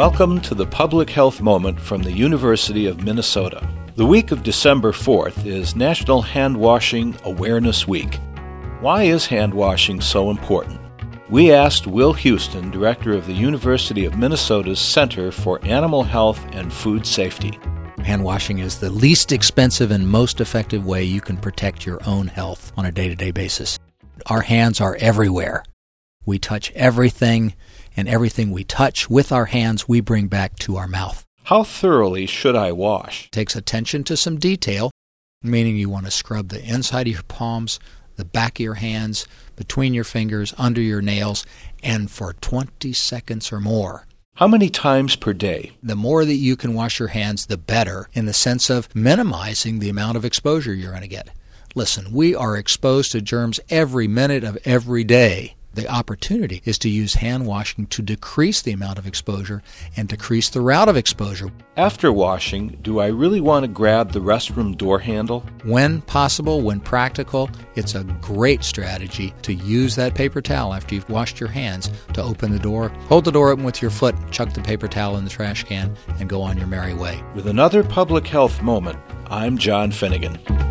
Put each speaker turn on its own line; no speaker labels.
Welcome to the Public Health Moment from the University of Minnesota. The week of December 4th is National Hand Washing Awareness Week. Why is hand washing so important? We asked Will Houston, director of the University of Minnesota's Center for Animal Health and Food Safety.
Hand washing is the least expensive and most effective way you can protect your own health on a day-to-day basis. Our hands are everywhere. We touch everything, and everything we touch with our hands we bring back to our mouth.
How thoroughly should I wash?
It takes attention to some detail, meaning you want to scrub the inside of your palms, the back of your hands, between your fingers, under your nails, and for 20 seconds or more.
How many times per day?
The more that you can wash your hands, the better, in the sense of minimizing the amount of exposure you're going to get. Listen, we are exposed to germs every minute of every day. The opportunity is to use hand washing to decrease the amount of exposure and decrease the route of exposure.
After washing, do I really want to grab the restroom door handle?
When possible, when practical, it's a great strategy to use that paper towel after you've washed your hands to open the door. Hold the door open with your foot, chuck the paper towel in the trash can, and go on your merry way.
With another Public Health Moment, I'm John Finnegan.